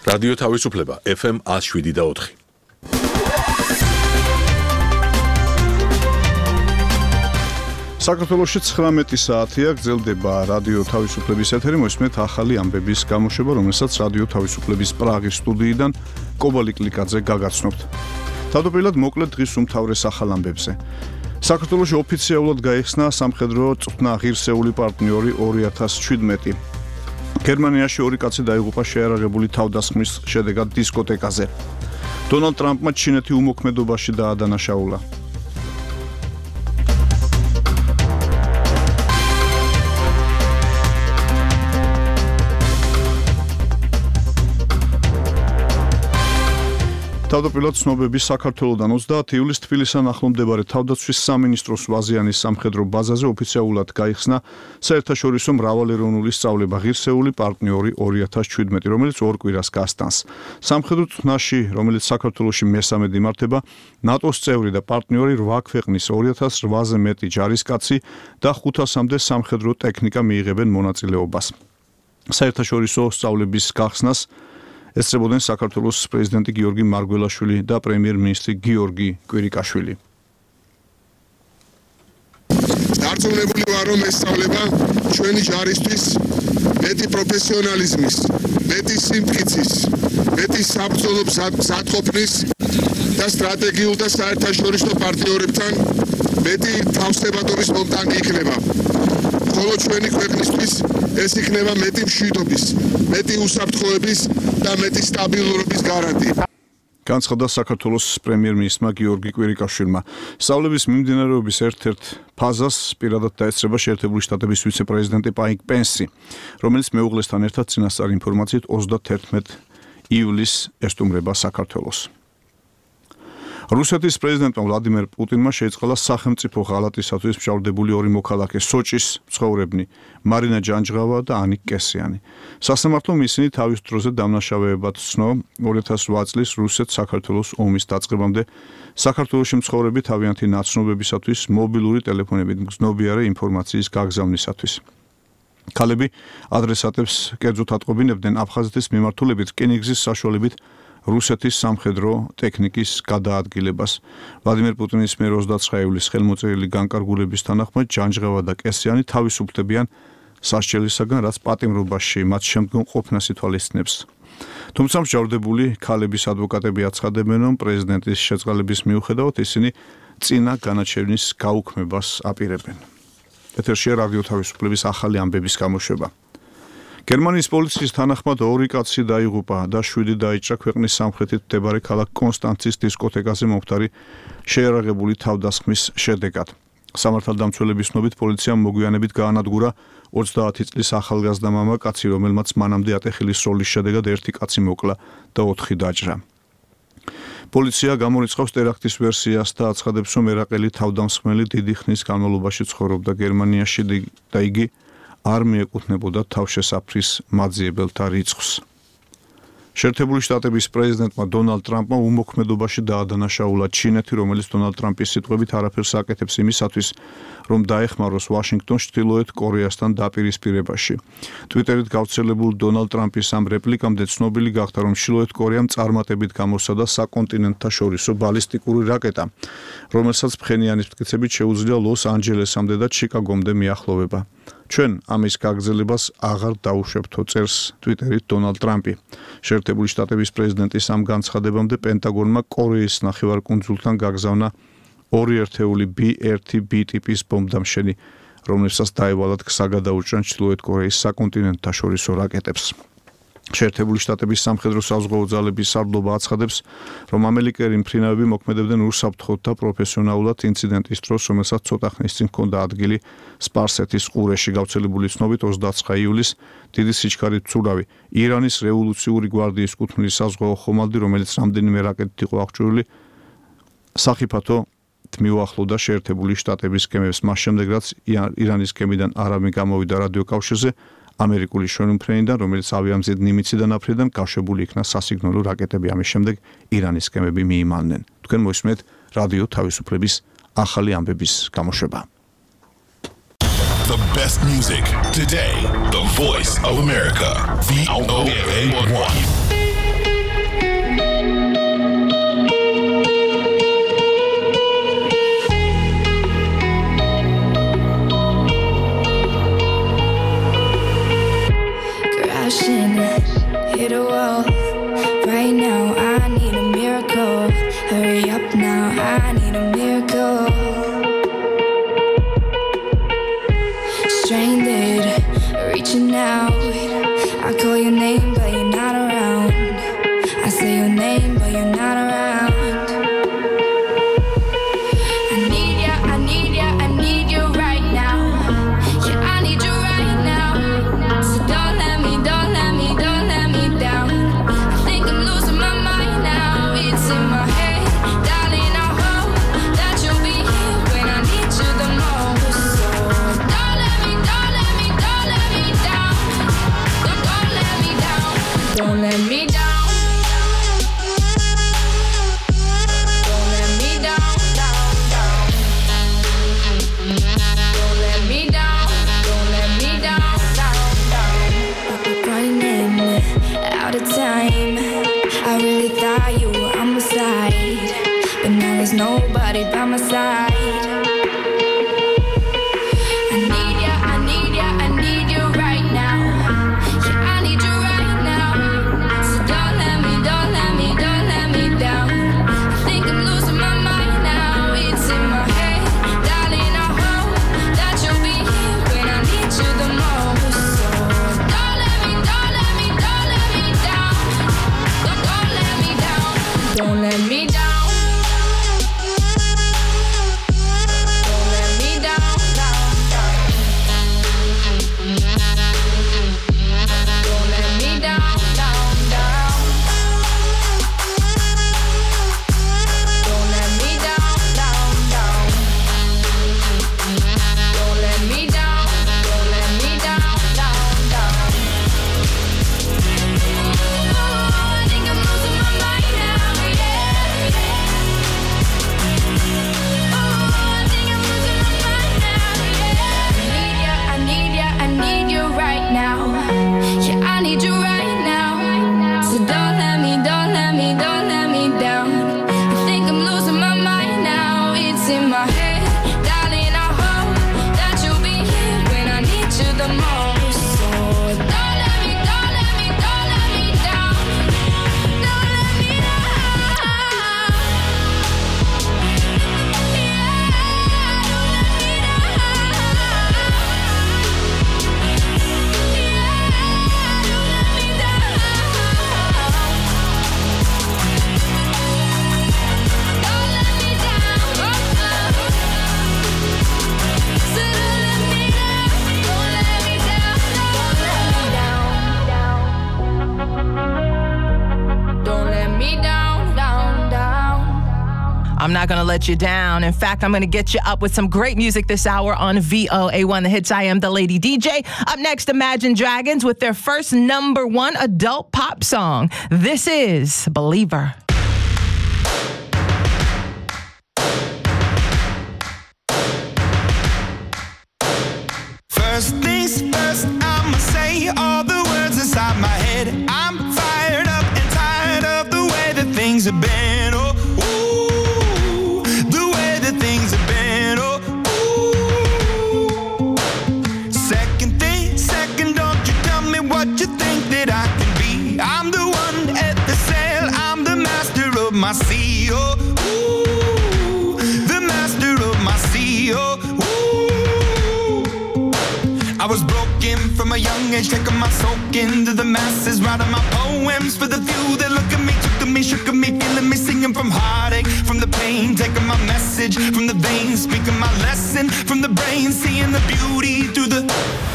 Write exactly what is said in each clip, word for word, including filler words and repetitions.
რადიო თავისუფლება ეფ ემ one oh seven და four. საქართველოში ცხრამეტი საათია გრძელდება რადიო თავისუფლების ეთერი. მოსმენთ ახალი ამბების გამოშვება, რომელსაც რადიო თავისუფლების პრაღის სტუდიიდან კობალი კლიკაძე გაგაცნობთ. თავდაპირველად მოკლედ დღის უმთავრეს ახალ ამბებზე. საქართველოში ოფიციალურად გაიხსნა სამხედრო წვრთნა ღირსეული პარტნიორი two thousand seventeen. გერმანიაში ორი კაცი დაიღუპა შეარაღებული თავდასხმის შედეგად დისკოტეკაზე. დონალდ ტრამპმა ჩინეთი უმოქმედობაში დაადანაშაულა. თავდაპირველად ცნობები საქართველოდან ოცდაათი ივლისს თბილისთან ახლო მდებარე თავდაცვის სამინისტროს ვაზიანის სამხედრო ბაზაზე ოფიციალურად გაიხსნა საერთაშორისო მრავალეროვნული სწავლება ღირსეული პარტნიორი two thousand seventeen, რომელიც ორ კვირას გასტანს. სამხედრო წვნაში, რომელიც საქართველოში მესამედ იმართება, ნატოს წევრი და პარტნიორი რვა ქვეყნის two thousand eight hundred-ზე მეტი ჯარისკაცი და five hundred-მდე სამხედრო ტექნიკა მიიღებენ მონაწილეობას. საერთაშორისო სწავლების გახსნას ესწრებოდნენ საქართველოს პრეზიდენტი გიორგი მარგველაშვილი და პრემიერ-მინისტრი გიორგი კვირიკაშვილი. დარწმუნებული ვარ, რომ ეს სწავლება ჩვენი ჯარისთვის მეტი პროფესიონალიზმის, მეტი სიმტკიცის, მეტი საბრძოლო მზადყოფნის და სტრატეგიულ და საერთაშორისო პარტნიორებთან მეტი თავსებადობის მომტანი იქნება. ხოლო ჩვენი ქვეყნისთვის ეს იქნება მეტი მშვიდობის, მეტი უსაფრთხოების და მეტი სტაბილურობის გარანტი. განცხადა საქართველოს პრემიერ-მინისტრმა გიორგი კვირიკაშვილმა. სწავლების მიმდინარეობის ერთ-ერთ ფაზას პირადად დაესწრება შეერთებული შტატების ვიცე-პრეზიდენტი მაიკ პენსი, რომელიც მეუღლესთან ერთად წინასწარ ინფორმაციით ოცდაათი ივლისს ესტუმრება საქართველოს. რუსეთის პრეზიდენტმა ვლადიმერ პუტინმა შეიწყალა სახელმწიფო ღალატისათვის მშავლდებული ორი მოქალაქე სოჭის მცხოვრებნი მარინა ჯანჯღავა და ანიკ კესიანი. სასამართლომ ისინი თავის დროზე დამნაშავეებად ცნო two thousand eight წლის რუსეთ-საქართველოს ომის დაწყებამდე საქართველოში მცხოვრები თავიანთი ნაცნობებისათვის მობილური ტელეფონებით მგზნობიარე ინფორმაციის გაგზავნისათვის. ქალები ადრესატებს კერძოდ ატყობინებდნენ აფხაზეთის მიმართულებით რკინიგზის საშუალებით რუსეთის სამხედრო ტექნიკის გადაადგილებას. ვლადიმერ პუტინის მიერ ოცდაცხრა ივლისს ხელმოწერილი განკარგულების თანახმად ჯანჯღავა და კესიანი თავისუფლებიან სასჯელისაგან, რაც პატიმრობაში მათ შემდგომ ყოფნას ითვალისწინებს. თუმცა მსჯავრდებული ქალების ადვოკატები აცხადებენ, რომ პრეზიდენტის შეწყალების მიუხედავად ისინი წინა განაჩენის გაუქმებას აპირებენ. ეთერშია რადიო თავისუფლების ახალი ამბების გამოშვება. გერმანიის პოლიციის თანახმად ორი კაცი დაიღუპა და შვიდი დაიჭრა ქვეყნის სამხრეთით მდებარე ქალაქ კონსტანცის დისკოტეკაზე მომხდარი შეარაღებული თავდასხმის შედეგად. სამართალდამცველების ცნობით პოლიციამ მოგვიანებით გაანადგურა ოცდაათი წლის ახალგაზრდა მამაკაცი, რომელმაც მანამდე ატეხილი სროლის შედეგად ერთი კაცი მოკლა და ოთხი დაჭრა. პოლიცია გამორიცხავს ტერაქტის ვერსიას და აცხადებს, რომ ერაყელი თავდამსხმელი დიდი ხნის განმავლობაში ცხოვრობდა გერმანიაში და იგი არ მიეკუთვნებოდა თავშესაფრის მაძიებელთა რიცხვს. შეერთებული შტატების პრეზიდენტმა დონალდ ტრამპმა უმოქმედობაში დაადანაშაულა ჩინეთი, რომელიც დონალდ ტრამპის სიტყვებით არაფერს აკეთებს იმისათვის, რომ დაეხმაროს ვაშინგტონს ჩრდილოეთ კორეასთან დაპირისპირებაში. ტვიტერით გავრცელებულ დონალდ ტრამპის ამ რეპლიკამდე ცნობილი გახდა, რომ ჩრდილოეთ კორეამ წარმატებით გამოსცადა საკონტინენტთაშორისო ბალისტიკური რაკეტა, რომელსაც ფხენიანის მტკიცებით შეუძლია ლოს-ანჯელესამდე და ჩიკაგომდე მიახლოვება. ჩვენ ამის გაგრძელებას აღარ დაუშვებთო, წერს ტვიტერით დონალდ ტრამპი. შეერთებული შტატების პრეზიდენტის ამ განცხადებამდე პენტაგონმა კორეის ნახევარკუნძულთან გაგზავნა ორი ერთეული ბი one ბი ტიპის ბომბდამშენი, რომლებსაც დაევალათ გზა გადაუჭრან ჩრდილოეთ კორეის საკონტინენტთაშორისო რაკეტებს. შეერთებული შტატების სამხედრო საზღვაო ძალების სარდლობა აცხადებს, რომ ამერიკელი მფრინავები მოქმედებდნენ უსაფრთხოდ და პროფესიონალურად ინციდენტის დროს, რომელსაც ცოტა ხნის წინ ჰქონდა ადგილი სპარსეთის ყურეში. გავრცელებული ცნობით ოცდაცხრა ივლისს დიდი სიჩქარით ცურავი ირანის რევოლუციური გვარდიის კუთვნილი საზღვაო ხომალდი, რომელიც რამდენიმე რაკეტით იყო აღჭურვილი, სახიფათო მიუახლოვდა შეერთებული შტატების გემებს. მას შემდეგ, რაც ირანის გემიდან არავინ გამოვიდა რადიოკავშირზე, ამერიკული შვენუმფრენიდან, რომელიც ავიამზედ ნიმიციდან აფრიდან გაშვებული იქნა სასიგნალო რაკეტები. ამის შემდეგ ირანის გემები მიიმალნენ. თქვენ მოისმენთ რადიო თავისუფლების ახალი ამბების გამოშვება. The best music today. The voice of America. V O A one. stranded, reaching out. I call your name, but you're not around. I say your name, but you're not around. I need ya, I need ya, I need you right now. Yeah, I need you right now. So don't let me, don't let me, don't let me down. I think I'm losing my mind now. It's in my head, darling. I hope that you'll be here when I need you the most. So don't let me, don't let me, don't let me down. Don't, don't let me down. Don't let me down. Don't let me down, down, down. Don't let me down. Don't let me down, down, down. I've been running out of time. I really thought you were on my side, but now there's nobody by my side. I need ya, I need ya, I need you right now. Yeah, I need you right now. So don't let me, don't let me, don't let me down. I think I'm losing my mind now. It's in my head, darling. I hope that you'll be here when I need you the most. So don't let me, don't let me, don't let me down. Don't, don't let me down. Don't let me down. Don't let me down, down, down. Don't let me down, down, down. Don't let me down, down, down. Don't let me down, don't let me down, down, down. Oh, I think I'm losing my mind now, yeah. Oh, I think I'm losing my mind now, yeah. I need ya, I need ya, I need you right now. Yeah, I need you right now. So don't let me, don't let me, don't let me down. I think I'm losing my mind now. It's in my head, darling. I hope that you'll be here when I need you the most. So don't let me, don't let me, don't let me down. Don't let me down. Yeah, don't let me down. Yeah, don't let me down. Don't let me down. So don't let me down. Don't let me down. Don't let me down. Down, down. I'm not going to let you down. In fact, I'm going to get you up with some great music this hour on V O A one The Hits. I am the Lady D J. Up next, Imagine Dragons with their first number one adult pop song. This is Believer. First things first, I'ma say all the words inside my head. I'm fired up and tired of the way that things have been. Oh, ooh, the way that things have been. Oh, ooh. Second thing, second, don't you tell me what you think that I can be. I'm the one at the sail, I'm the master of my sea. Oh, ooh, the master of my sea. Oh, ooh. I was broken from a young age, taking my soak into the masses, writing my poems for the few that look at me, took at me, shook at me, feeling me, singing from heartache, from the pain, taking my message from the veins, speaking my lesson from the brain, seeing the beauty through the.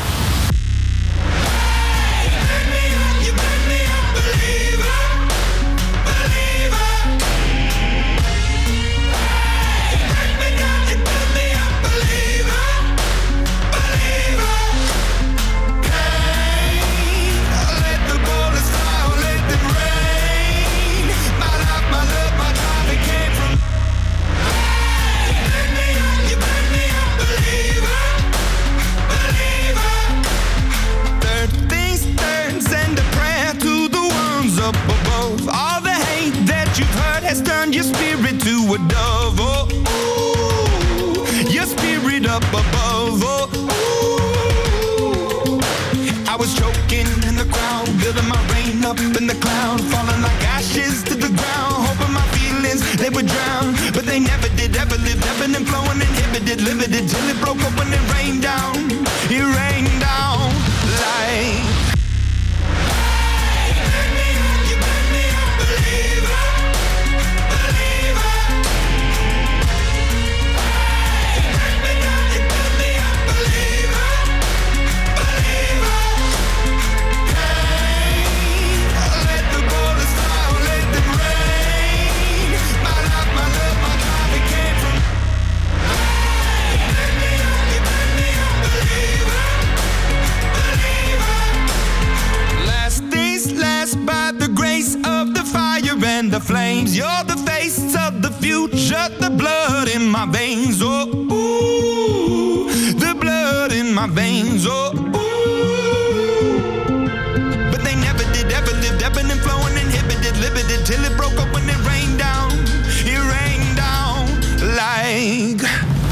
Hey, you burn me up, you burn me up, believer, believer. Hey, you break me down, you build me up, believer, believer. Let the bullets fly, let them rain. My life, my love, my drive, it came from. Hey, you burn me up, you burn me up, believer, believer. Third things third, send a prayer to the ones up above. All the hate that you've heard has turned your spirit to a dove. Oh, ooh, your spirit up above. Oh, ooh. I was choking in the crowd, building my rain up in the cloud, falling like ashes to the ground, hoping my feelings they would drown, but they never did. Ever lived, ebbing and flowing, inhibited, limited, till it broke open and rained down. It rained. my veins. Oh, ooh. But they never did, ever lived, ebbing and flowing, inhibited, limited, till it broke up when it rained down. It rained down like.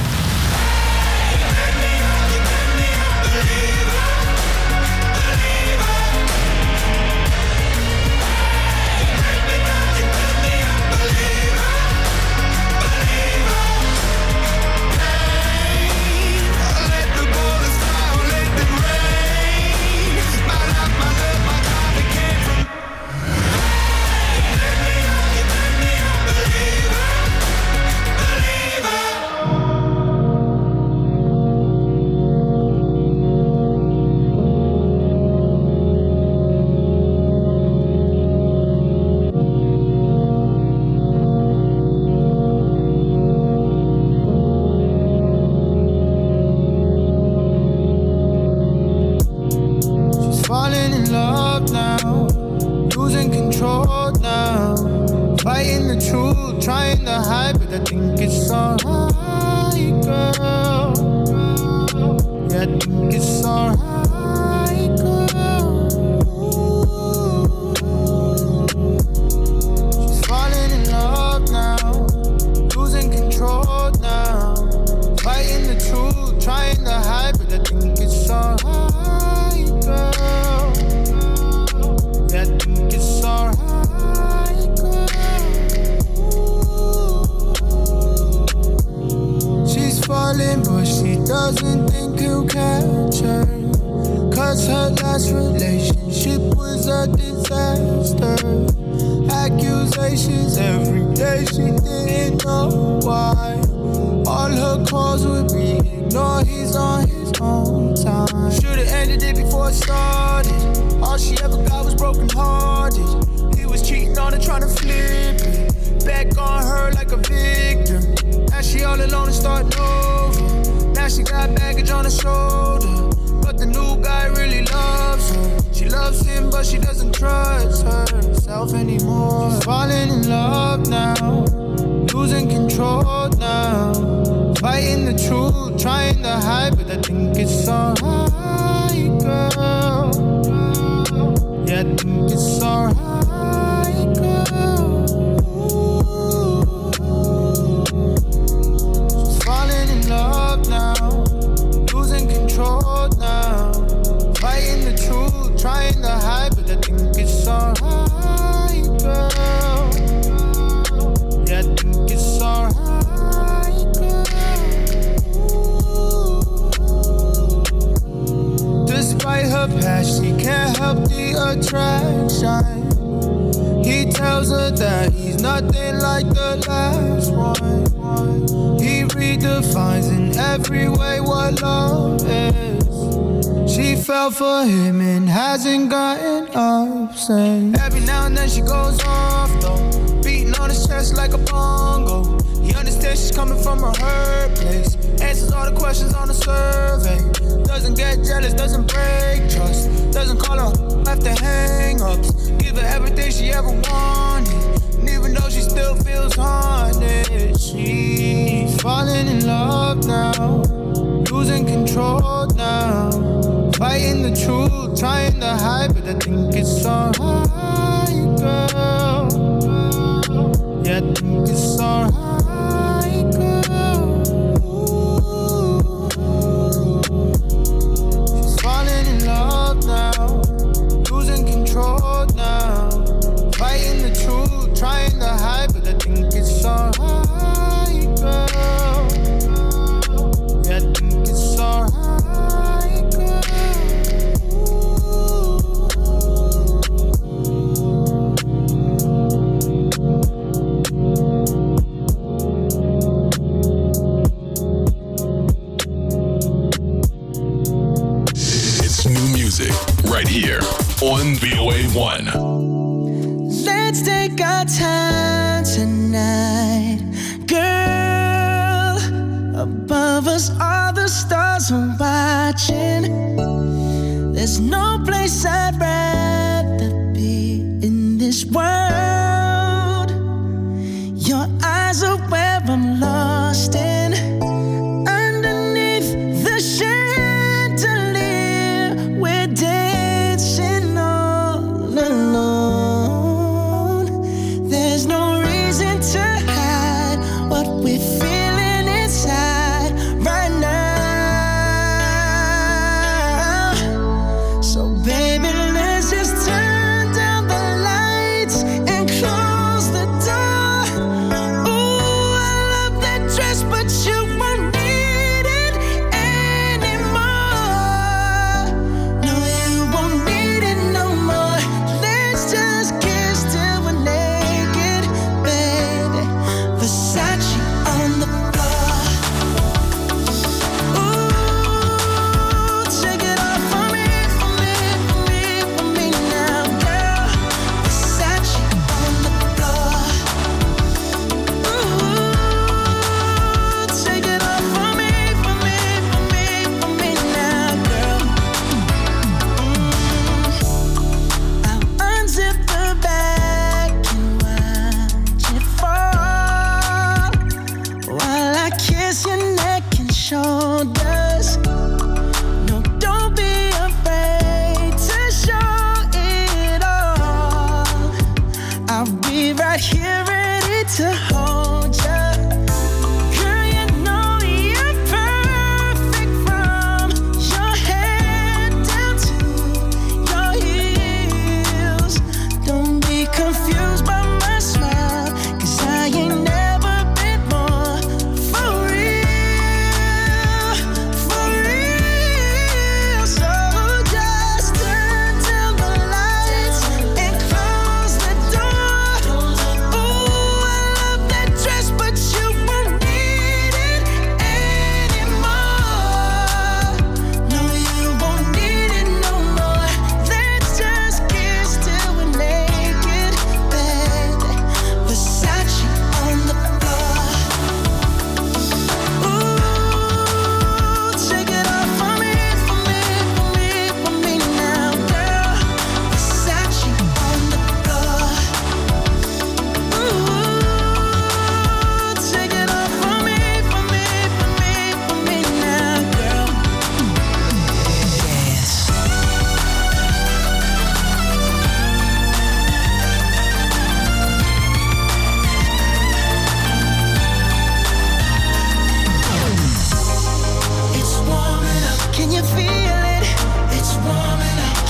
For him and hasn't gotten up since. Every now and then she goes off though, beating on his chest like a bongo. He understands she's coming from her hurt place, answers all the questions on the survey. Doesn't get jealous, doesn't break trust, doesn't call her after hang-ups. Give her everything she ever wanted, and even though she still feels haunted, she's falling in love now, losing control now. Fighting the truth, trying to hide, but I think it's alright, girl. Yeah, I think it's alright, girl. Ooh. She's falling in love now, losing control now. Fighting the truth, trying to hide, but I think it's alright, girl. Yeah, I think it's alright. Right here on V O A one. Let's take our time tonight, girl. Above us, all the stars are watching. There's no place I'd rather be in this world. Your eyes are where I'm lost in. Underneath the shadow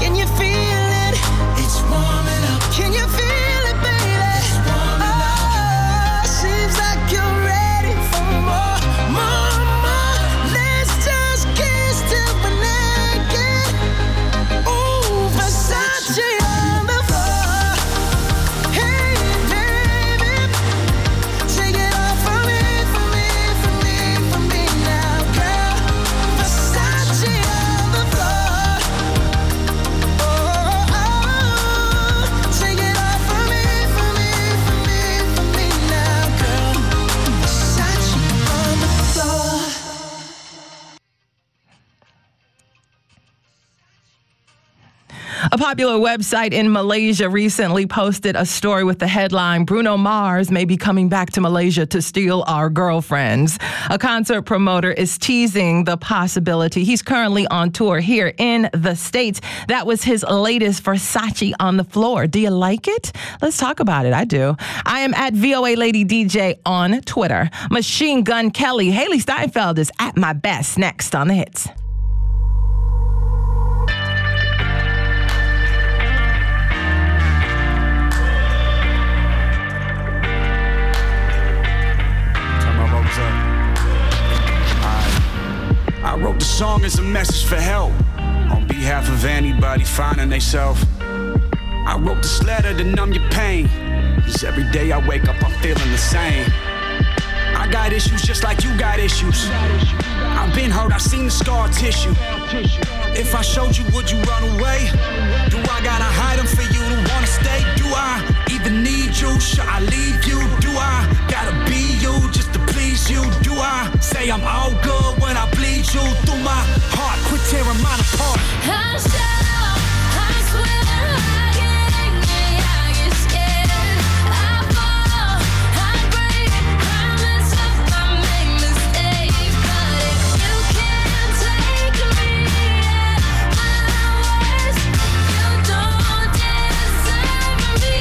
Can you feel it? It's warming up. Can you feel it, baby? It's warming up. Oh, seems like you're ready for more, more, more. Let's just kiss till we're naked. Ooh, Versace on the floor. Hey, baby, take it off for me, for me, for me, for me now, girl. Versace on the floor. Oh, oh, oh, take it off for me, for me, for me, for me now, girl. Versace on the floor. A popular website in Malaysia recently posted a story with the headline, Bruno Mars may be coming back to Malaysia to steal our girlfriends. A concert promoter is teasing the possibility. He's currently on tour here in the States. That was his latest Versace on the floor. Do you like it? Let's talk about it. I do. I am at V O A Lady D J on Twitter. Machine Gun Kelly, Haley Steinfeld is at my best next on the hits. Turn my vocals up. Alright. I wrote the song as a message for help on behalf of anybody finding themselves. I wrote this letter to numb your pain, cause every day I wake up I'm feeling the same. I got issues just like you got issues. I've been hurt, I've seen the scar tissue. If I showed you, would you run away? Do I gotta hide them for you to wanna stay? Do I even need you? Should I leave you? Do I gotta be you just to please you? Do I say I'm all good when I bleed you through my heart? Quit tearing mine apart. I shout, I swear, I get angry, I get scared. I fall, I break, I mess up, I make mistakes. But if you can't take me at my worst, you don't deserve me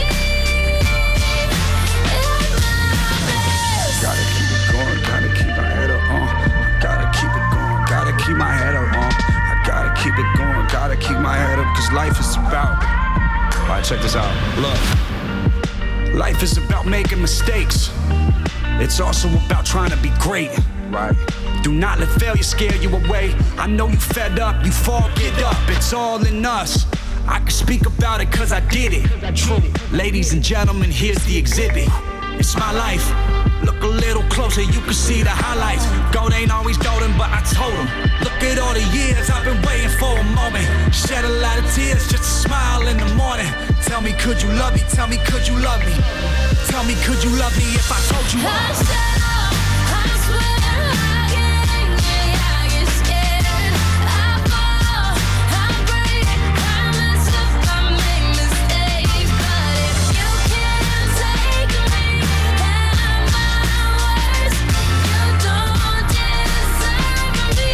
at my best. Gotta keep it going, gotta keep my head up, uh. Gotta keep it going, gotta keep my head up, uh. I gotta keep it going, gotta keep my head up, cause life is about. Alright, check this out. Look, life is about making mistakes. It's also about trying to be great, right? Do not let failure scare you away. I know you fed up, you fall, get up. It's all in us. I can speak about it cause I did it. True. Ladies and gentlemen, here's the exhibit. It's my life. Look a little closer, you can see the highlights. Gold ain't always golden, but I told them. Look at all the years I've been waiting for a moment. Shed a lot of tears just to smile in the morning. Tell me, could you love me? Tell me, could you love me? Tell me, could you love me if I told you I I shout, I swear, I get angry, I get scared. I fall, I break, I mess up, I make mistakes. But if you can't take me at my worst, you don't deserve me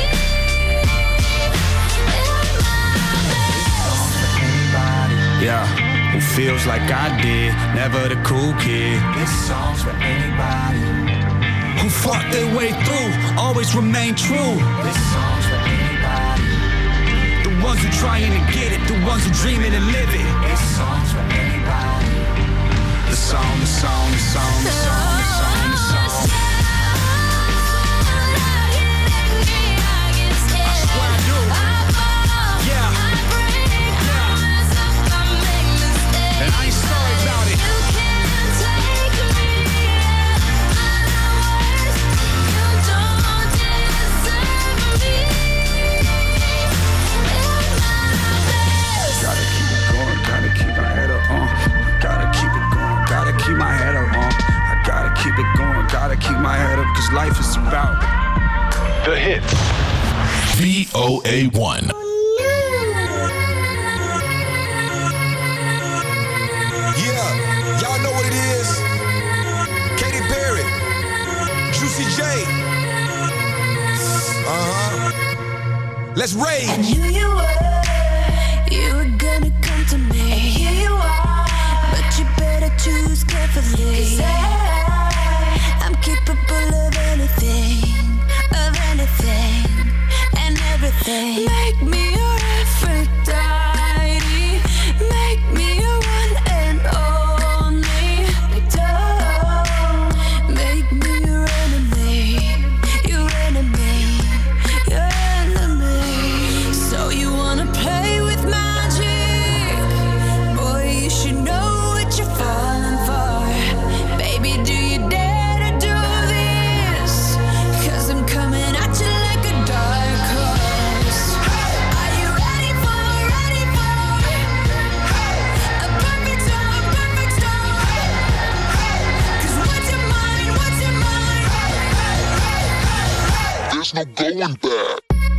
at my best. Yeah, who feels like I did, never the cool kid. This song's for anybody. Who fought their way through, always remain true. This song's for anybody. The ones who trying to get it, the ones who dreaming and live it. This song's for anybody. The song, the song, the song, the song, the song, the song. I swear I do. Yeah. And I ain't sorry about it. Gotta keep it going, gotta keep my head up, uh. Gotta keep it going, gotta keep my head up, uh. I gotta keep it going, gotta keep my head up, cause life is about The hits. V O A one. Yeah, y'all know what it is. Katy Perry, Juicy J. Uh-huh. Let's rage. I knew you were, you were gonna come to me. And here you are, but you better choose carefully. 'Cause I, I'm capable of anything, of anything, and everything. Make me your Aphrodite. going back.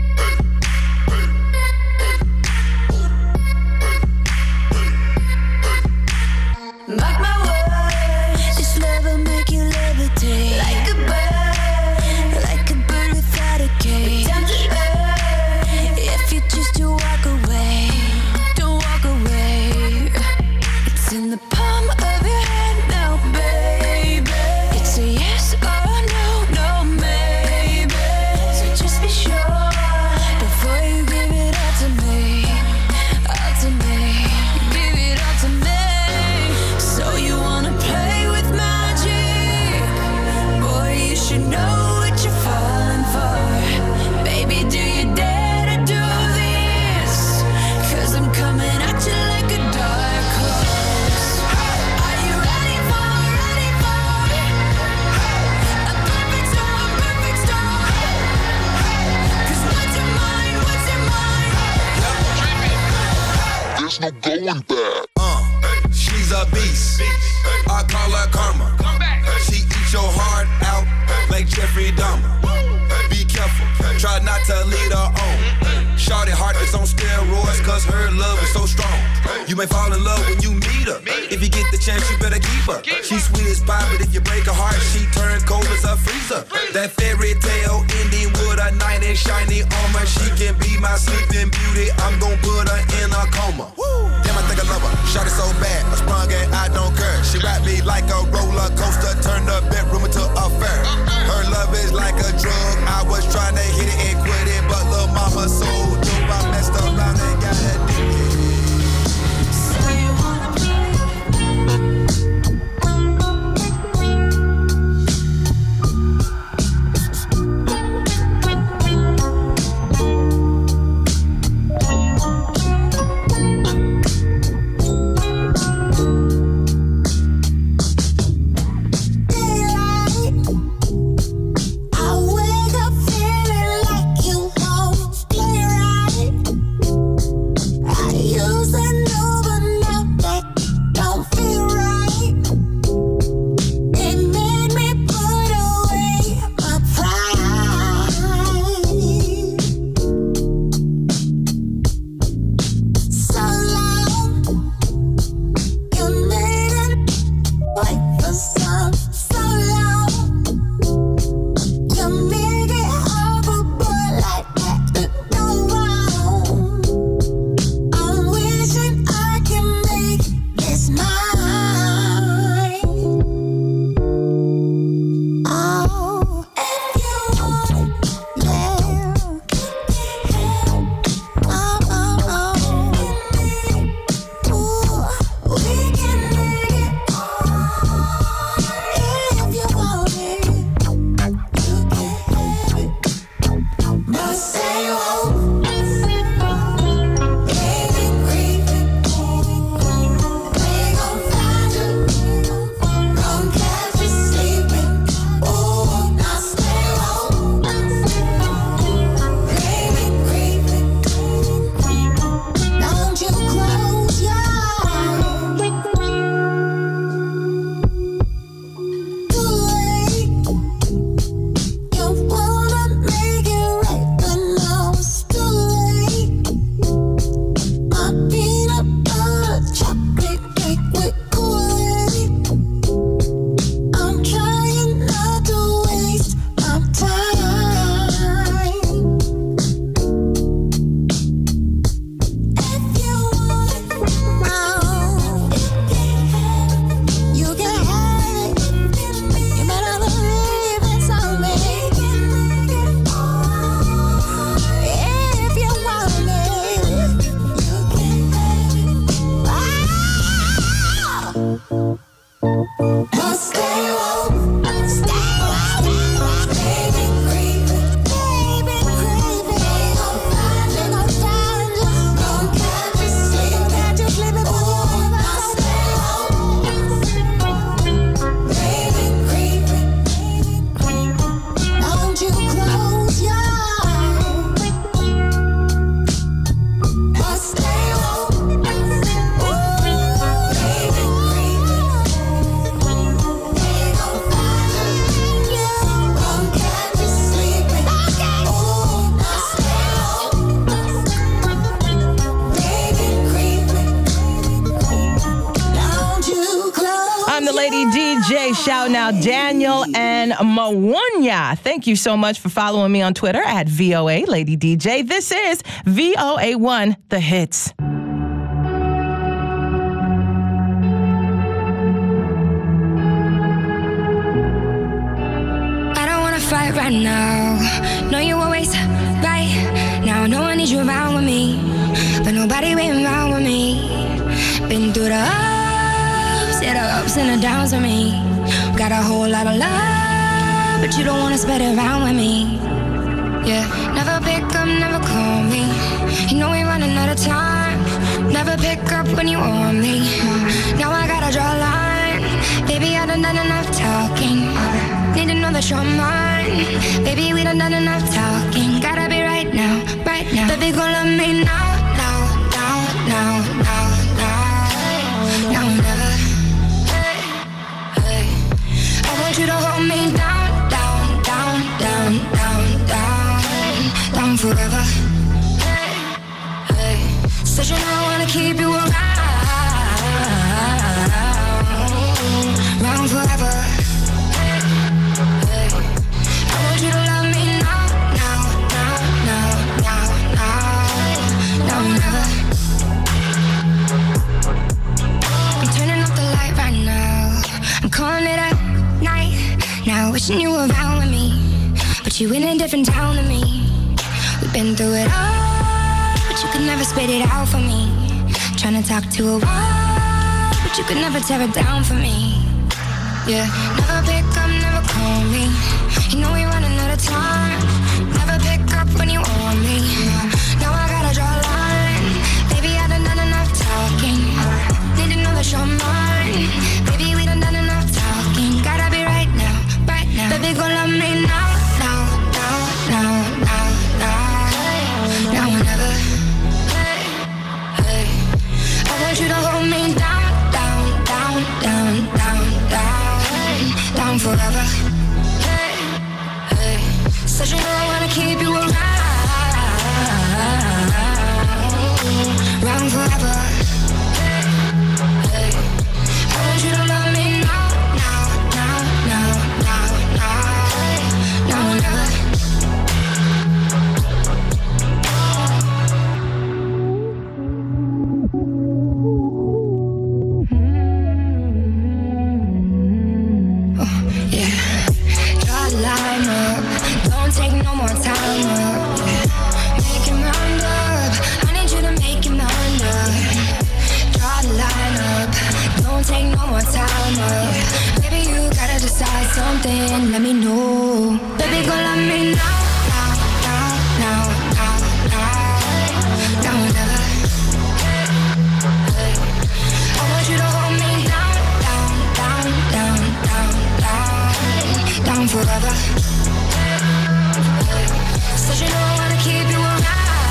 Mark my words, this love will make you levitate like a bird, like a bird without a cage. Down to earth, if you choose to walk away, don't walk away. It's in the palm of your hand now, baby. It's a yes or no, no maybe. So just be sure before you give it all to me, all to me, give it all to me. So you wanna play with magic? Boy, you should know what you're falling for. Baby, do you dare to do this? Cause I'm coming at you like a dark horse. Are you ready for, ready for a perfect storm, perfect storm? Cause what's your mind, what's your mind? There's no going back. Uh, she's a beast. I call her karma. She eats your heart out like Jeffrey Dahmer. Be careful, try not to lead her on. Shorty heart is on steroids cause her love is so strong. You may fall in love when you meet her. If you get the chance, you better keep her. She's sweet as pie, but if you break her heart, she turns cold as a freezer. That fairy tale ending with a knight in shiny armor. She can be my sleeping beauty. I'm gon' put her in a coma. Damn, I think I love her. Shot it so bad, I sprung and I don't care. She wrapped me like a roller coaster, turned the bedroom into a fair. Her love is like a drug. I was trying to hit it and quit it, but lil' mama so dope. I messed around and got addicted. So you wanna I wake up feeling like you won't clear shouting out Daniel and Mawanya. Thank you so much for following me on Twitter at V O A Lady D J. This is V O A one, The Hits. Fight right now. Know you always right. Now no one needs you around with me, but nobody been around with me. Been through the ups, yeah, the ups and the downs with me. Got a whole lot of love, but you don't wanna spread it around with me. Yeah, never pick up, never call me. You know we running out of time. Never pick up when you want me. Now I gotta draw a line. Baby, I done done enough talking. Need to know that you're mine. Baby, we done done enough talking. Gotta be right now, right now. Baby, go love me now, now, now, now, now, now. Now or never. Hey, hey. I want you to hold me down, down, down, down, down, down, down forever. Hey, hey. Said you know I wanna keep you around, around forever. You to love me now, now, now, now, now, now, now, never. I'm turning off the light right now. I'm calling it a night. Now wishing you were around with me, but you in a different town than me. We've been through it all, but you could never spit it out for me. Trying to talk to a wall, but you could never tear it down for me. Yeah, never pick up, never call me. You know we running out of time. Never pick up when you want me. Now I gotta draw a line. Baby, I done done enough talking. Need to know that you're mine. Baby, we done done enough talking. Gotta be right now, right now. Baby, go love me now, now, now, now, now, now, now or never. Hey, hey. I want you to hold me down, down, down, down, down, down, down forever. Said you know I wanna keep you around, around forever. Hey, hey. I want you to love me now, now, now, now, now, now, now or never. Oh, yeah. Draw a line up. Don't take no more time up. Make him round up. I need you to make him round up. Draw the line up. Don't take no more time up. Baby, you gotta decide something. Let me know. Baby, go love me now, now, now, now, now, now, now or never. Hey, I want you to hold me down, down, down, down, down, down, down forever. Said you know I wanna keep you around,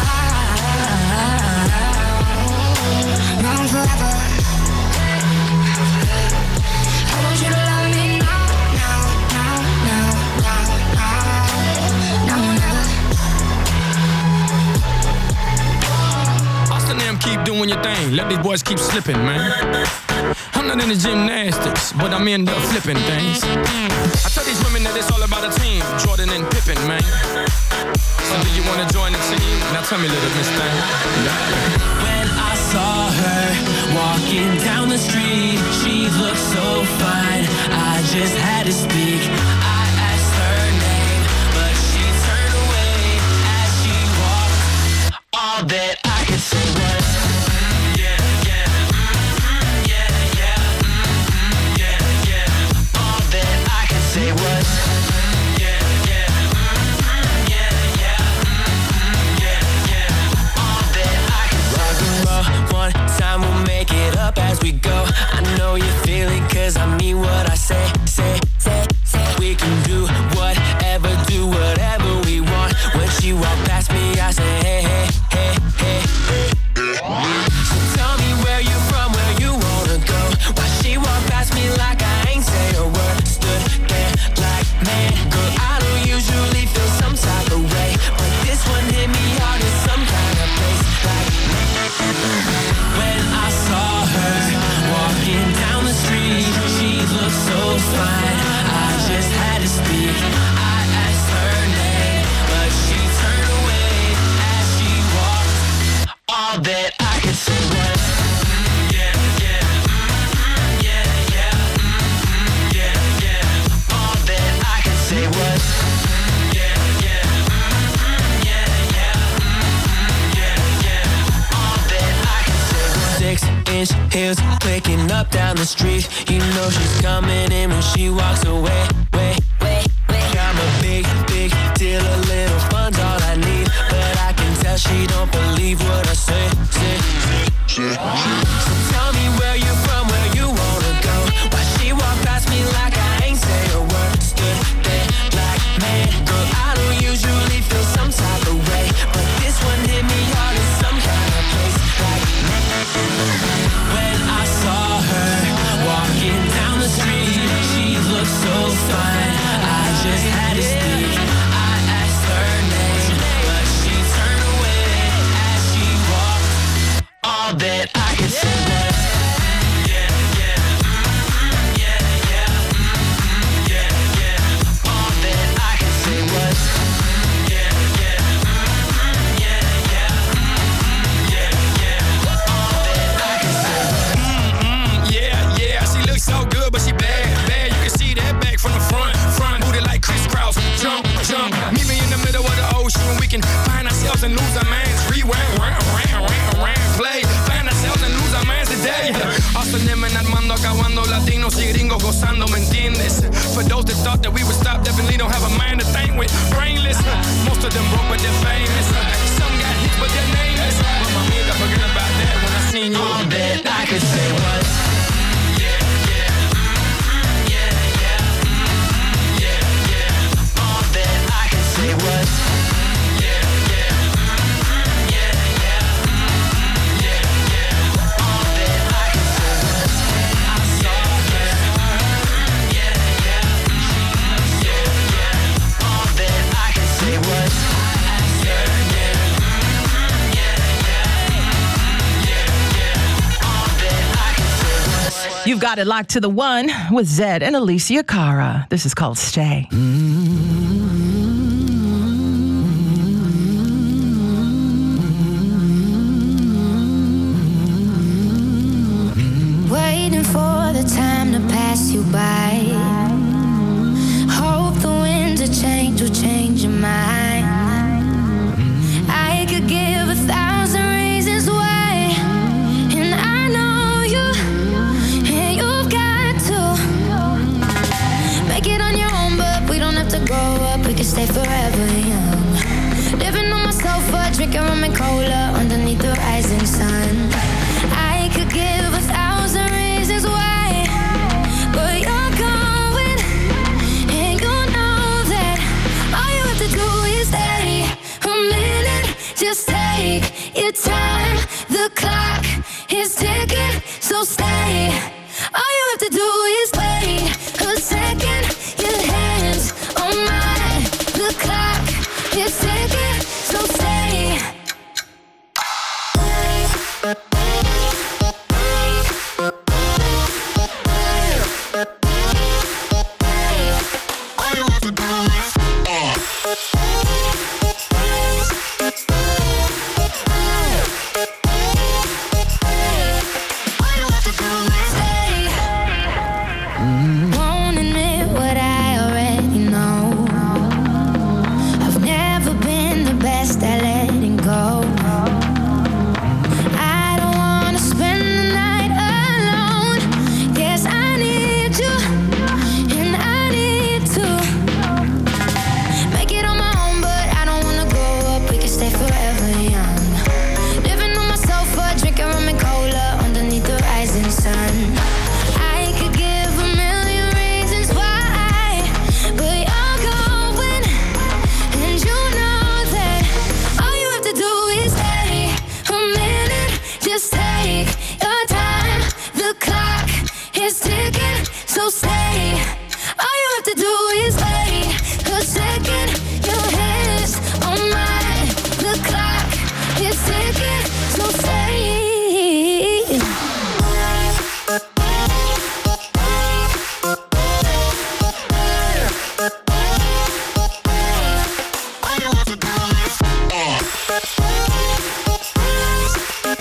around forever. I want you to love me now, now, now, now, now, now, now or never. Austin them keep doing your thing, let these boys keep slipping, man. I'm not into gymnastics, but I'm into flipping things. I tell these women that it's all about a team, Jordan and Pippen, man. So do you wanna join the team? Now tell me, little miss thing. When I saw her walking down the street, she looked so fine, I just had to speak. I asked her name, but she turned away as she walked. All that I could say was say was mm, yeah, yeah, mm, yeah, yeah, mm, yeah, yeah. All that I can rock and roll. One time we'll make it up as we go. I know you feel it, cause I mean what I say, say, say, say. We can do whatever, do whatever we want. When she walk past me, I say, hey, hey, hey, hey, hey. So tell me where you from, where you wanna go. Why she walk past me like I ain't say a word. Stood there like, man, girl, I don't usually feel some type of way, but this one hit me hard in some kind of place. Like, when I saw her walking down the street, she looked so fine. All that I could say was yeah, yeah, yeah, yeah, yeah, yeah. All that I could say was yeah, yeah, yeah, yeah, yeah, yeah. All that I could say was six-inch heels clicking up down the street. You know she's coming in when she walks away. Wait, wait, wait. I'm a big, big deal. A little fun's all I need, but I can tell she don't believe what I say. Say, say, say. So tell me where you from, where you wanna go. Why she walk past me like I ain't say a word. Stood there like, man, girl, I don't usually feel some type of way, but this one hit me hard in some kind of place. Like, when I saw her walking down the street, she looked so fine, I just had to speak. I asked her name, but she turned away as she walked. All that I could say was yeah, yeah, yeah, yeah, yeah, yeah. All that I could say was yeah, yeah, yeah, yeah, yeah, yeah. All that I could say was Mm-mm, yeah, yeah, she looks so good, but she bad, bad. You can see that back from the front, front booty like crisscross. Jump, jump, meet me in the middle of the ocean. We can find ourselves and lose our minds. Rewind, round, round, round, round, play. Find ourselves and lose our minds today. Hustling and Armando, acabando, latinos y gringos gozando, ¿me entiendes? For those that thought that we would stop, definitely don't have a mind to think with. Brainless, most of them broke, but they're famous. Some got hits, but they're nameless. But my man, I forget about that when I seen you. all that I could say was yeah, yeah, yeah, yeah, yeah, yeah. All that I could say was yeah, yeah, yeah, yeah, yeah, yeah. All that I could say was I saw her, yeah, yeah, yeah, yeah. All that I could say was I asked her, yeah, yeah, yeah, yeah, yeah. All that I could say was You've got it locked to the one with Zed and Alicia Cara. This is called Stay. Waiting for the time to pass you by. Hope the winds of change will change your mind. I could give a thousand reasons why, and I know you, and you've got to make it on your own. But we don't have to grow up, we can stay forever young. Living on my sofa, drinking rum and cola underneath the rising sun. I could give a thousand reasons why, but you're going, and you know that all you have to do is stay a minute. Just take your time. The clock is ticking, so stay. All you have to do is wait a second. Your hands on mine. The clock is ticking, so stay. All you have to do is uh. All you have to do is Stay. Won't admit what I already know. I've never been the best at letting go. I don't wanna spend the night alone. Yes, I need you, and I need to make it on my own, but I don't wanna grow up. We can stay forever young. Living on my sofa, drinking rum and cola underneath the rising sun. I could give a million reasons why, but you're going, and you know that all you have to do is stay a minute. Just take your time. The clock is ticking, so stay. All you have to do is wait a second. Your hands on mine. The clock is ticking, so stay. All you have to do is uh.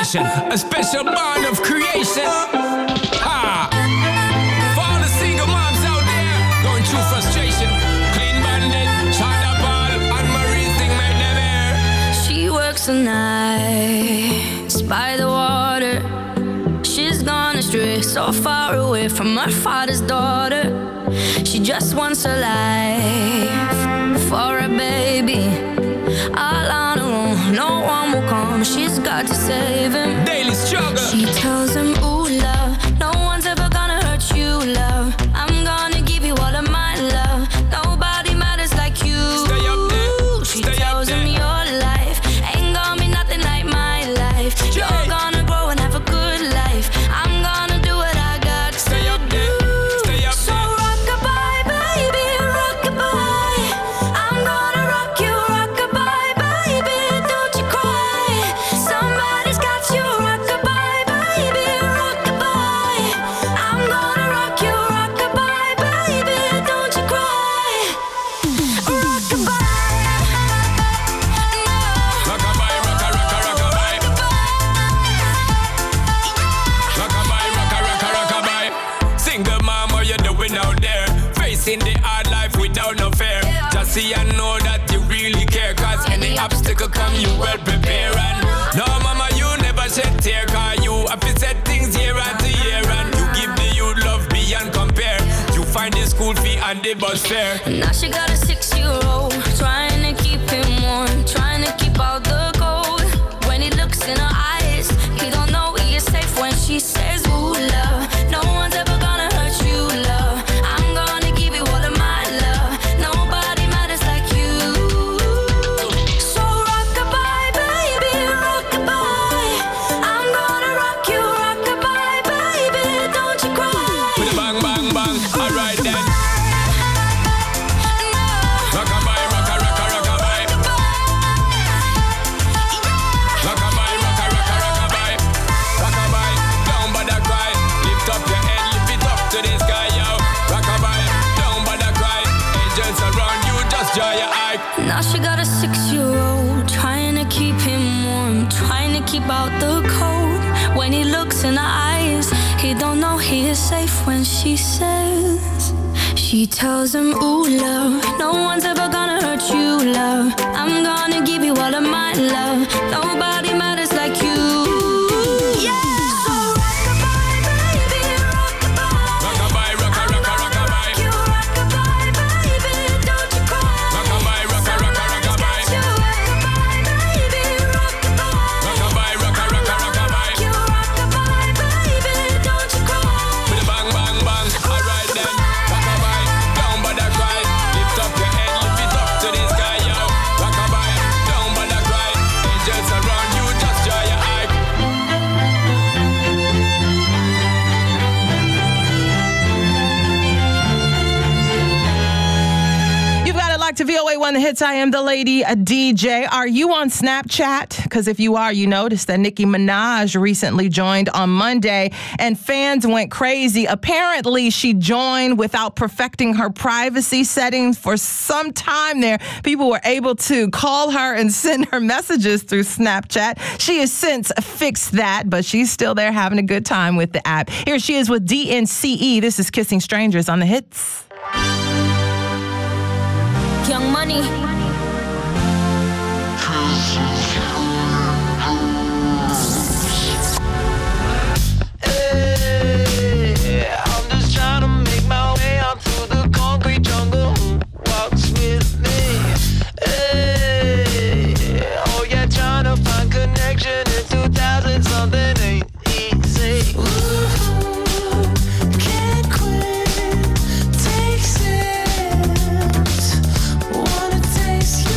vibration, a special bond of creation. Ah. For all the single moms out there going through frustration, Clean Bandit, China Ball, and Marie thing made them air. She works the nights by the water. She's gone astray, so far away from her father's daughter. She just wants a life for a baby. All on her own, no one will come. She's got to save him. Daily struggle. She tells him, ooh, love, no one's ever gonna hurt you, love. I'm gonna give you all of my love. Nobody matters like you. Stay up there. She Stay tells up him there. your life ain't gonna be nothing like my life. You're Yeah. gonna grow and have a good life. I'm gonna do what I got Stay to up do. there. Stay up So there. rock-a-bye, baby, rock-a-bye. I'm gonna rock you, rock-a-bye, baby, don't you cry. Somebody's got you, rock-a-bye, baby, rock-a-bye. I'm gonna rock you, rock-a-bye, baby, don't you cry. Rock-a-bye. Rockabye, rocka, rocka, rockabye. Rockabye, rocka, rocka, rockabye. Single mom, what you doing out there? Facing the hard life without no fear. Just see and know that you really care. Cause any obstacle come, you well prepare. And no, mama, you never shed tear. Cause you have to set things year after year. And you give the youth love beyond compare. You find the school fee and the bus fare. Now she got a six-year-old, trying to keep him warm, trying to keep out the cold. When he looks in her eyes, he don't know he is safe when she says, ooh, love, no one's ever gonna hurt you, love. I'm gonna give you all of my love. Nobody matters like you. So rock-a-bye, baby, rock-a-bye. I'm gonna rock you, rock-a-bye, baby, don't you cry. With a bang, bang, bang. Alright then. Rockabye, rocka, rocka, rockabye. Rockabye, rocka, rocka, rockabye. Rockabye, down by the cry. Lift up your head, lift it up to the sky, yo. Rockabye, down by the cry. Angels around you, just dry your eye. Now she got a six-year-old, trying to keep him warm, trying to keep out the cold. When he looks in her eyes, he don't know he is safe when she says, she tells him, ooh, love, no one's ever gonna hurt you, love. I'm gonna give you all of my love. Nobody matters like you. Yeah. So rock-a-bye, baby, rock-a-bye. Rockabye, rocka, rocka, rockabye. You rock-a-bye, baby, don't you cry. Rockabye, rocka, rocka, rockabye. You rock-a-bye, baby, rock-a-bye. Rockabye, rocka, rocka, rockabye. You rock-a-bye, baby, don't you cry. With a bang, bang, bang. Alright then. Rockabye, down by the cry. Lift up your head, lift it up to the sky, yo. Rockabye, down by the cry. Angels around you, just dry your eye. You've got it locked to V O A one, the hits. I am the lady, a D J. Are you on Snapchat? Because if you are, you noticed that Nicki Minaj recently joined on Monday, and fans went crazy. Apparently, she joined without perfecting her privacy settings for some time there. People were able to call her and send her messages through Snapchat. She has since fixed that, but she's still there having a good time with the app. Here she is with D N C E. This is Kissing Strangers on the hits. Young Money. Hey, I'm just trying to make my way out through the concrete jungle. Who walks with me? Hey, oh yeah, trying to find connection in two thousand something ain't easy. Ooh, can't quit, take sips, wanna taste you,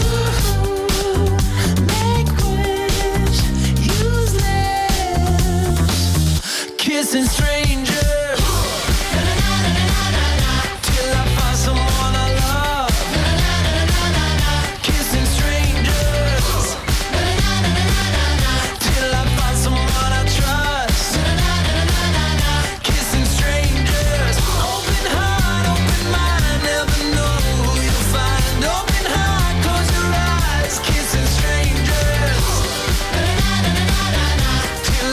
make wish, use lips, kissing strangers. Till I find someone I love. Kissing strangers. Till I find someone I trust. Kissing strangers. Open heart, open mind, never know who you'll find. Open heart, close your eyes. Kissing strangers. Till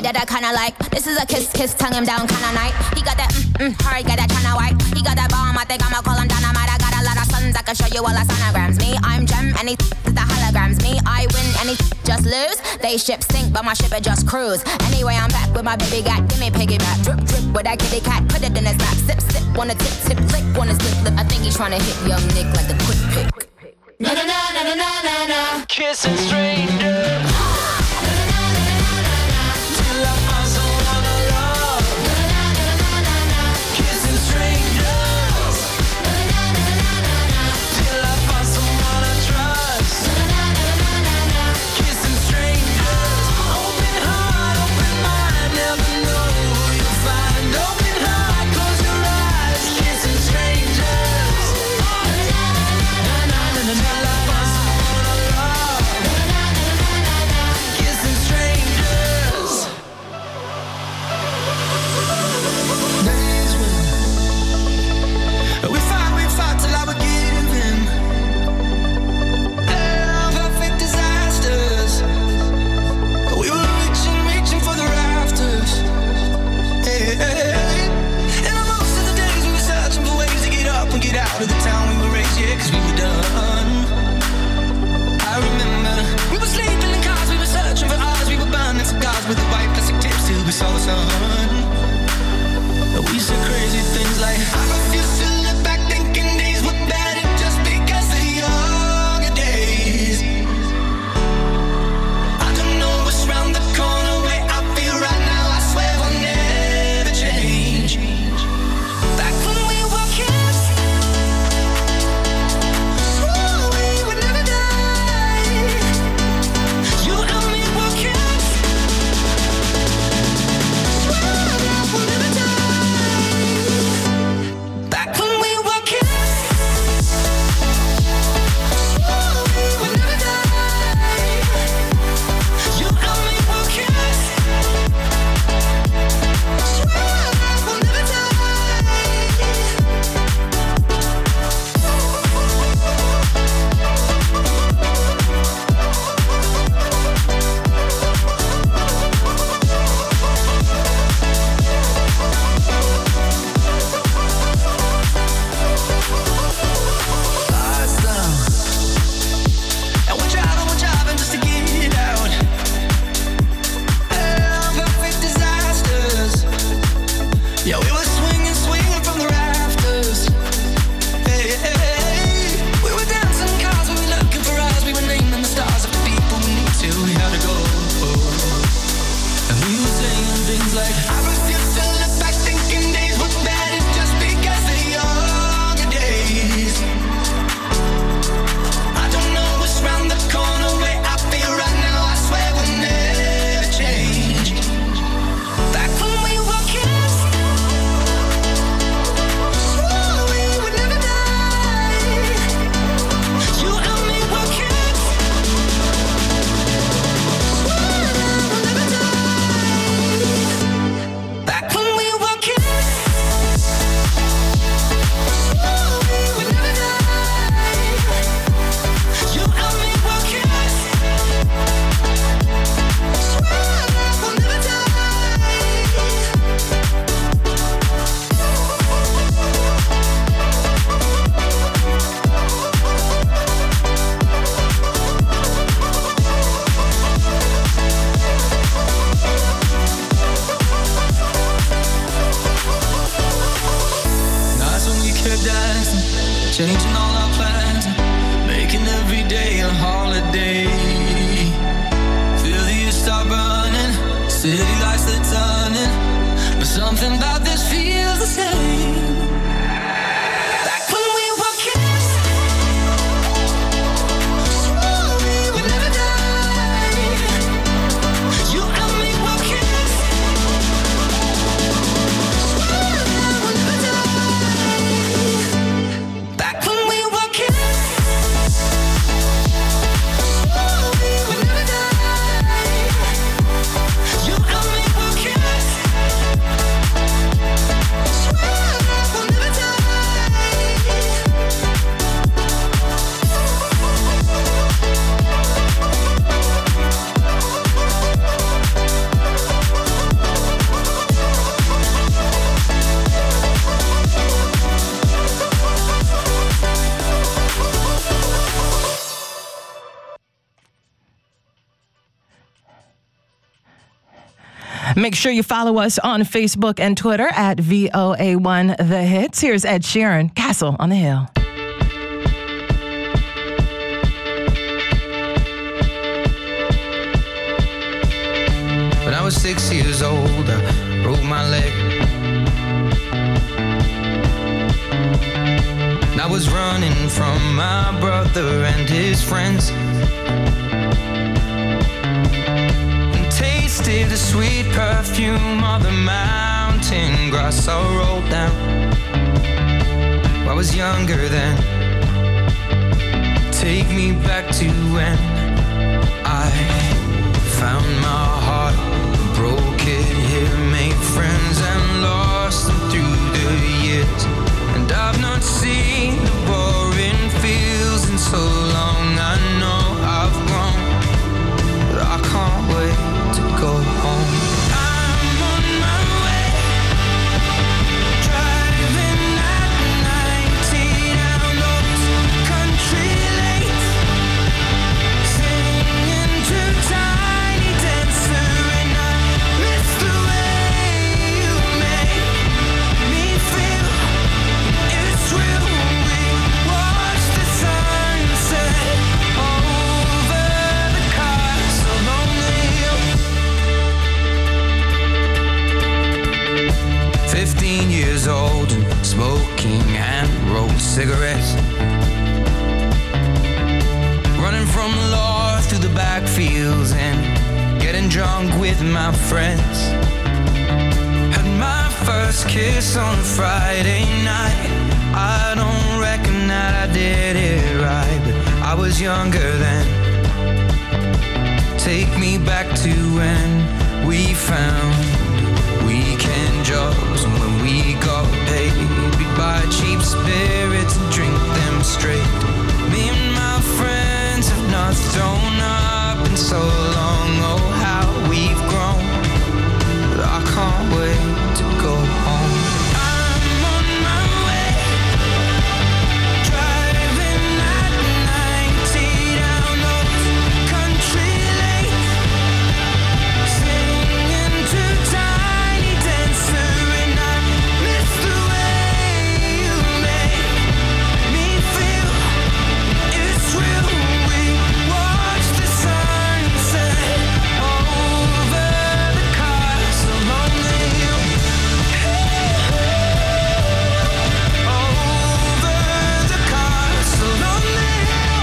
that I kinda like. This is a kiss, kiss, tongue him down kinda night. He got that mm, mm, hard, got that kinda white. He got that bomb, I think I'ma call him dynamite. I got a lot of sons, I can show you all the sonograms. Me, I'm gem, any the holograms. Me, I win, any just lose. They ship sink, but my ship it just cruise. Anyway, I'm back with my baby gat. Give me piggyback, drip, drip with that kitty cat. Put it in his lap, sip, sip, wanna tip, tip, lick, wanna slip, lip. I think he's trying to hit young Nick like a quick pick. Na na na na na na na na. Kissing strangers. Till I find someone I love. Kissing strangers. Till I find someone I trust. Kissing strangers. Open heart, open mind, never know who you'll find. Open heart, close your eyes. Kissing strangers. Na na na na na. Out of the town we were raised, yeah, cause we were done. I remember we were sleeping in cars, we were searching for ours. We were burning cigars with the white plastic tips till we saw the sun. We said crazy things like I refuse to look back thinking days were better just because the younger days. I don't know what's round the corner where I feel right now. I swear will never change. Back when we were kids, changing all our plans, making every day a holiday. Feel the years start burning, city lights they're turning, but something about this feels the same. Like when we were kids, swore we would never die. You and me were kids, swore we'll never die. Back when we were kids, swore we would never die. You and me were kids. Make sure you follow us on Facebook and Twitter at V O A one The Hits. Here's Ed Sheeran, Castle on the Hill. When I was six years old, I broke my leg. And I was running from my brother and his friends, and tasted the sweet perfume of the mountain grass I rolled down. I was younger then. Take me back to when I found my heart, broke it here, made friends and lost them through the years. And I've not seen the boring fields in so long. I know I've grown, but I can't wait to go home. I'm on my way, driving at ninety down those country lanes, singing to Tiny Dancer, and I miss the way you make me feel. It's real. We watch the sunset over the castle on the hill. Fifteen years old and smoking hand-rolled cigarettes, running from the law through the backfields and getting drunk with my friends. Had my first kiss on a Friday night. I don't reckon that I did it right, but I was younger then. Take me back to when we found weekend jobs, and when we got paid, we'd buy cheap spirits and drink them straight. Me and my friends have not thrown up in so long. Oh, how we've grown, but I can't wait to go home. I'm on my way, driving at ninety down those country lanes, singing to Tiny Dancer, and I miss the way you make me feel. It's real. We watch the sunset over the castle on the hill. Over the castle on the hill.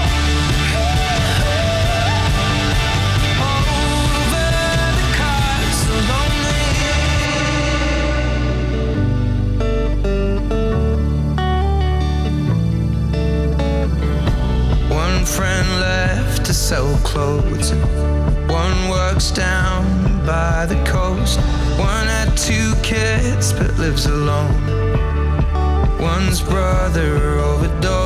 Over the castle on the hill. One friend left to sell clothes, and one works down by the coast. One had two kids but lives alone. One's brother overdosed.